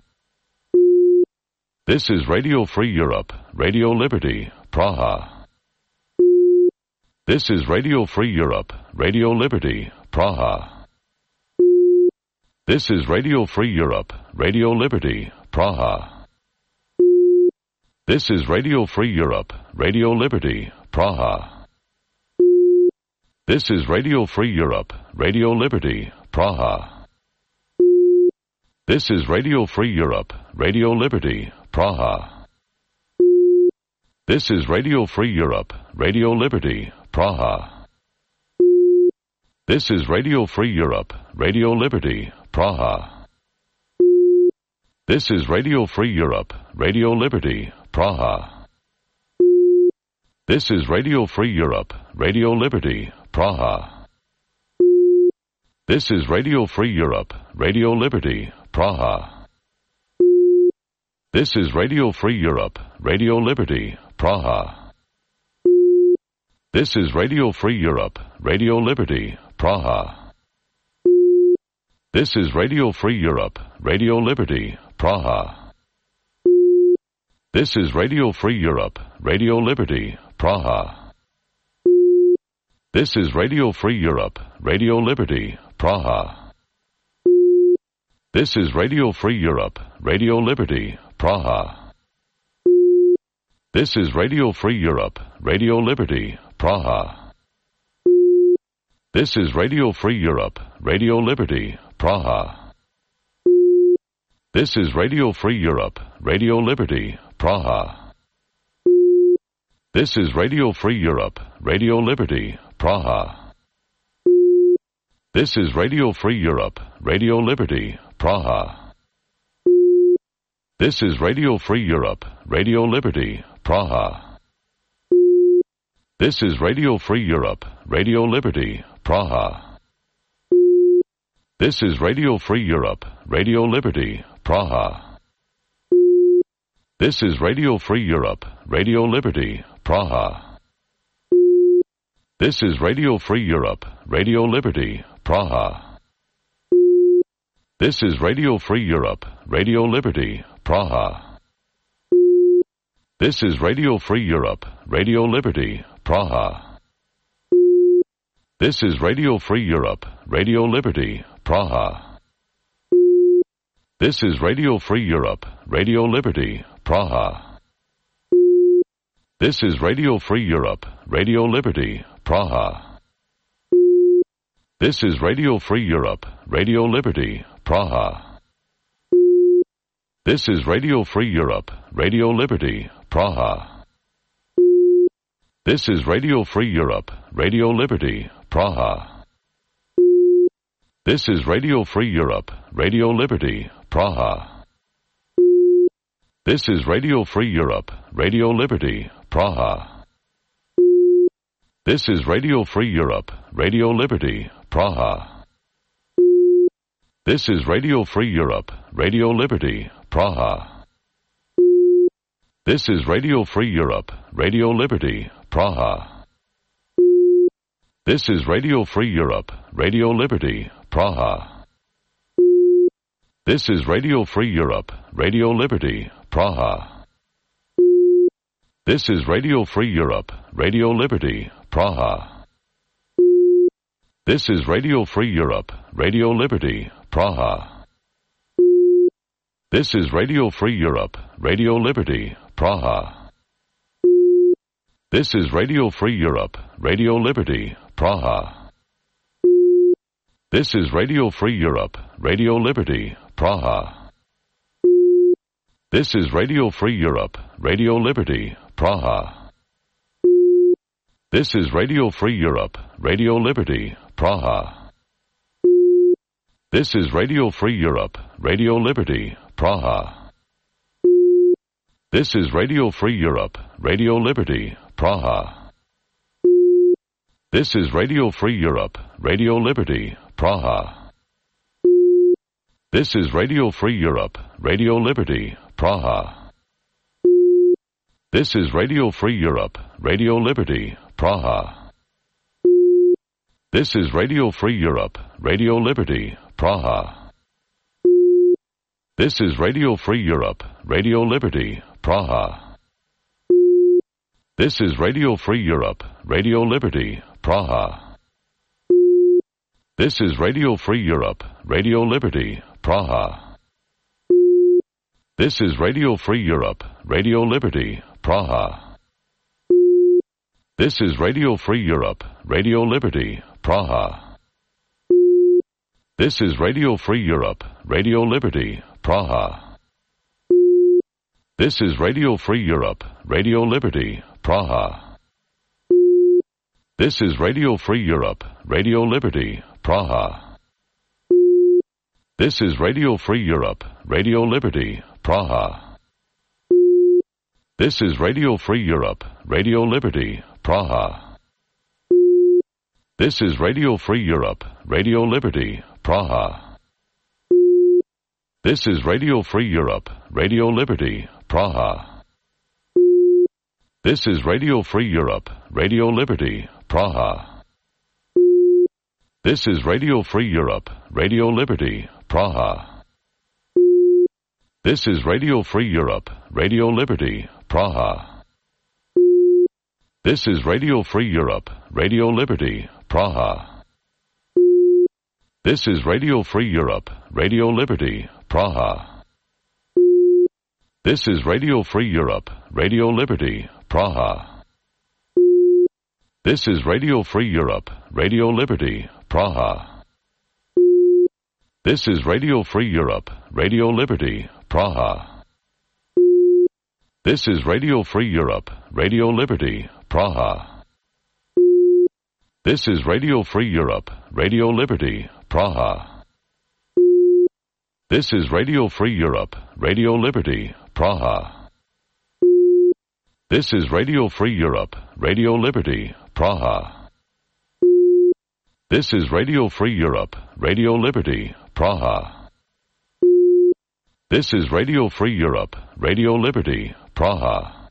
This is Radio Free Europe, Radio Liberty, Praha. This is Radio Free Europe, Radio Liberty, Praha. This is Radio Free Europe, Radio Liberty, Praha. This is Radio Free Europe, Radio Liberty, Praha. This is Radio Free Europe, Radio Liberty, Praha. This is Radio Free Europe, Radio Liberty, Praha. This is Radio Free Europe, Radio Liberty, Praha. This is Radio Free Europe, Radio Liberty, Praha. This is Radio Free Europe, Radio Liberty, Praha. This is Radio Free Europe, Radio Liberty, Praha. This is Radio Free Europe, Radio Liberty, Praha. This is Radio Free Europe, Radio Liberty, Praha. This is Radio Free Europe, Radio Liberty, Praha. This is Radio Free Europe, Radio Liberty, Praha. This is Radio Free Europe, Radio Liberty, Praha. This is Radio Free Europe, Radio Liberty, Praha. This is Radio Free Europe, Radio Liberty, Praha. This is Radio Free Europe, Radio Liberty, Praha. This is Radio Free Europe, Radio Liberty, Praha. This is Radio Free Europe, Radio Liberty, Praha. This is Radio Free Europe, Radio Liberty, Praha. This is Radio Free Europe, Radio Liberty, Praha. This is Radio Free Europe, Radio Liberty, Praha. This is Radio Free Europe, Radio Liberty, Praha. This is Radio Free Europe, Radio Liberty, Praha. This is Radio Free Europe, Radio Liberty, Praha. This is Radio Free Europe, Radio Liberty, Praha. This is Radio Free Europe, Radio Liberty, Praha. This is Radio Free Europe, Radio Liberty, Praha. This is Radio Free Europe, Radio Liberty, Praha. This is Radio Free Europe, Radio Liberty, Praha. This is Radio Free Europe, Radio Liberty, Praha. This is Radio Free Europe, Radio Liberty, Praha. This is Radio Free Europe, Radio Liberty, Praha. This is Radio Free Europe, Radio Liberty, Praha. This is Radio Free Europe, Radio Liberty, Praha. This is Radio Free Europe, Radio Liberty, Praha. This is Radio Free Europe, Radio Liberty, Praha. This is Radio Free Europe, Radio Liberty, Praha. This is Radio Free Europe, Radio Liberty, Praha. This is Radio Free Europe, Radio Liberty, Praha. This is Radio Free Europe, Radio Liberty, Praha. This is Radio Free Europe, Radio Liberty, Praha. This is Radio Free Europe, Radio Liberty, Praha. This is Radio Free Europe, Radio Liberty, Praha. This is Radio Free Europe, Radio Liberty, Praha. This is Radio Free Europe, Radio Liberty, Praha. This is Radio Free Europe, Radio Liberty, Praha. This is Radio Free Europe, Radio Liberty, Praha. This is Radio Free Europe, Radio Liberty, Praha. This is Radio Free Europe, Radio Liberty, Praha. This is Radio Free Europe, Radio Liberty, Praha. This is Radio Free Europe, Radio Liberty, Praha. This is Radio Free Europe, Radio Liberty, Praha. This is Radio Free Europe, Radio Liberty, Praha. This is Radio Free Europe, Radio Liberty, Praha. This is Radio Free Europe, Radio Liberty, Praha. This is Radio Free Europe, Radio Liberty, Praha. This is Radio Free Europe, Radio Liberty, Praha. This is Radio Free Europe, Radio Liberty, Praha. This is Radio Free Europe, Radio Liberty, Praha. This is Radio Free Europe, Radio Liberty, Praha. This is Radio Free Europe, Radio Liberty, Praha. This is Radio Free Europe, Radio Liberty, Praha. This is Radio Free Europe, Radio Liberty, Praha. This is Radio Free Europe, Radio Liberty, Praha. This is Radio Free Europe, Radio Liberty, Praha. This is Radio Free Europe, Radio Liberty, Praha. This is Radio Free Europe, Radio Liberty, Praha. This is Radio Free Europe, Radio Liberty, Praha. This is Radio Free Europe, Radio Liberty, Praha. This is Radio Free Europe, Radio Liberty, Praha. This is Radio Free Europe, Radio Liberty, Praha. This is Radio Free Europe, Radio Liberty, Praha. This is Radio Free Europe, Radio Liberty, Praha. This is Radio Free Europe, Radio Liberty, Praha. This is Radio Free Europe, Radio Liberty, Praha. This is Radio Free Europe, Radio Liberty, Praha. This is Radio Free Europe, Radio Liberty, Praha. This is Radio Free Europe, Radio Liberty, Praha. This is Radio Free Europe, Radio Liberty, Praha.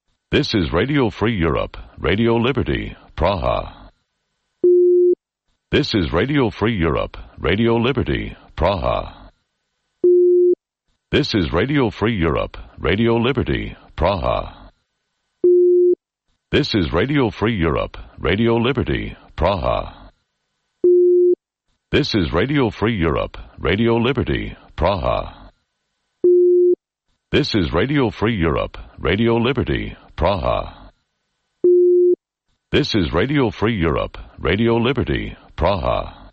This is Radio Free Europe, Radio Liberty, Praha. This is Radio Free Europe, Radio Liberty, Praha. This is Radio Free Europe, Radio Liberty, Praha. This is Radio Free Europe, Radio Liberty, Praha. This is Radio Free Europe, Radio Liberty, Praha. This is Radio Free Europe, Radio Liberty, Praha. This is Radio Free Europe, Radio Liberty, Praha.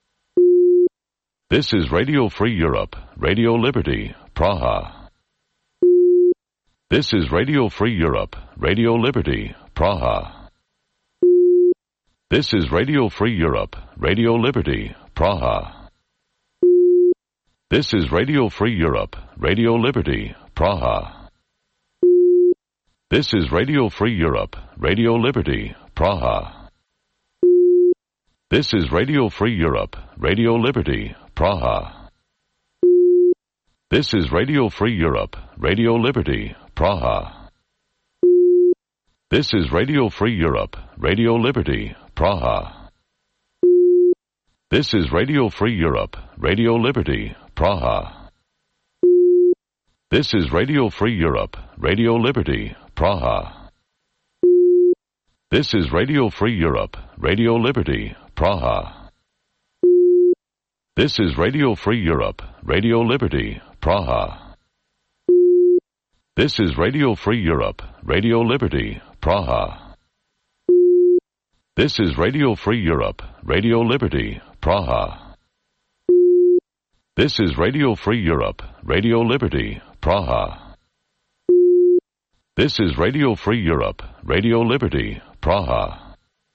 This is Radio Free Europe, Radio Liberty, Praha. This is Radio Free Europe, Radio Liberty, Praha. This is Radio Free Europe, Radio Liberty, Praha. This is Radio Free Europe, Radio Liberty, Praha. This is Radio Free Europe, Radio Liberty, Praha. This is Radio Free Europe, Radio Liberty, Praha. This is Radio Free Europe, Radio Liberty, Praha. This is Radio Free Europe, Radio Liberty, Praha. This is Radio Free Europe, Radio Liberty, Praha. This is Radio Free Europe, Radio Liberty, Praha. This is Radio Free Europe, Radio Liberty, Praha. This is Radio Free Europe, Radio Liberty, Praha. This is Radio Free Europe, Radio Liberty, Praha. This is Radio Free Europe, Radio Liberty, Praha. This is Radio Free Europe, Radio Liberty, Praha. This is Radio Free Europe, Radio Liberty, Praha.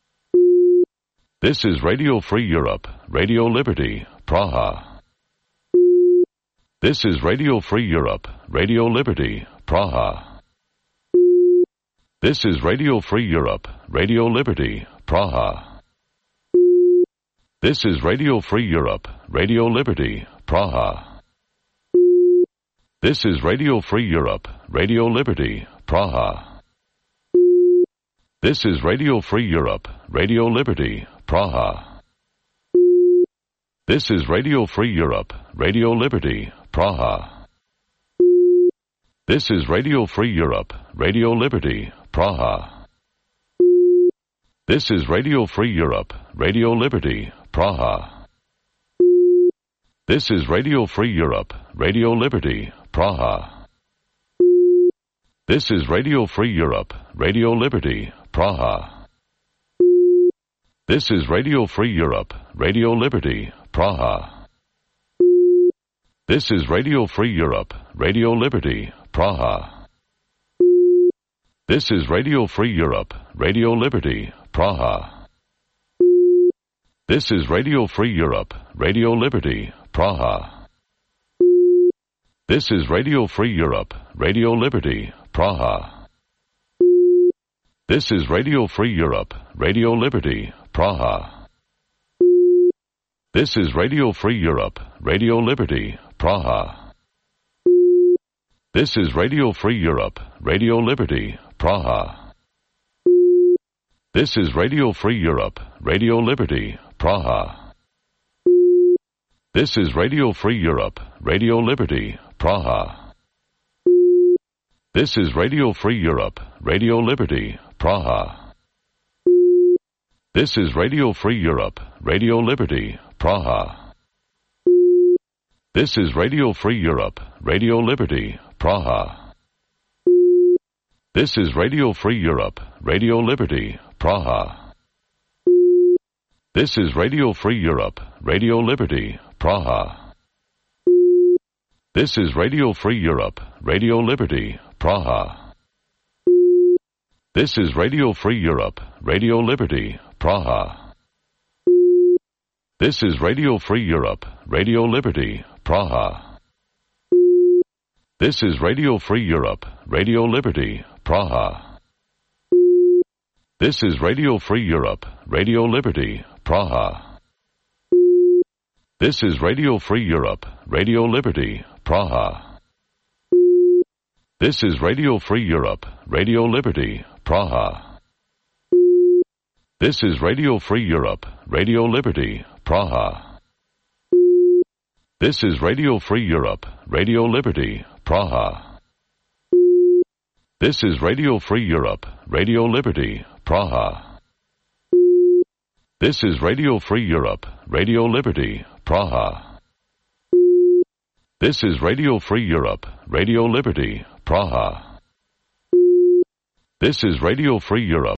This is Radio Free Europe, Radio Liberty, Praha. This is Radio Free Europe, Radio Liberty, Praha. This is Radio Free Europe, Radio Liberty, Praha. This is Radio Free Europe, Radio Liberty, Praha. This is Radio Free Europe, Radio Liberty, Praha. This is Radio Free Europe, Radio Liberty, Praha. This is Radio Free Europe, Radio Liberty, Praha. This is Radio Free Europe, Radio Liberty, Praha. This is Radio Free Europe, Radio Liberty, Praha. This is Radio Free Europe, Radio Liberty, Praha. This is Radio Free Europe, Radio Liberty, Praha. This is Radio Free Europe, Radio Liberty, Praha. This is Radio Free Europe, Radio Liberty, Praha. This is Radio Free Europe, Radio Liberty, Praha. This is Radio Free Europe, Radio Liberty, Praha. This is Radio Free Europe, Radio Liberty, Praha. This is Radio Free Europe, Radio Liberty, Praha. This is Radio Free Europe, Radio Liberty, Praha. This is Radio Free Europe, Radio Liberty, Praha. This is Radio Free Europe, Radio Liberty, Praha. This is Radio Free Europe, Radio Liberty, Praha. This is Radio Free Europe, Radio Liberty, Praha. This is Radio Free Europe, Radio Liberty, Praha. This is Radio Free Europe, Radio Liberty, Praha. This is Radio Free Europe, Radio Liberty, Praha. This is Radio Free Europe, Radio Liberty, Praha. This is Radio Free Europe, Radio Liberty, Praha. This is Radio Free Europe, Radio Liberty, Praha. This is Radio Free Europe, Radio Liberty, Praha. This is Radio Free Europe, Radio Liberty, Praha. This is Radio Free Europe, Radio Liberty, Praha. This is Radio Free Europe, Radio Liberty, Praha. This is Radio Free Europe, Radio Liberty, Praha. This is Radio Free Europe, Radio Liberty, Praha. This is Radio Free Europe, Radio Liberty, Praha. This is Radio Free Europe, Radio Liberty, Praha. This is Radio Free Europe, Radio Liberty, Praha. This is Radio Free Europe, Radio Liberty, Praha. This is Radio Free Europe.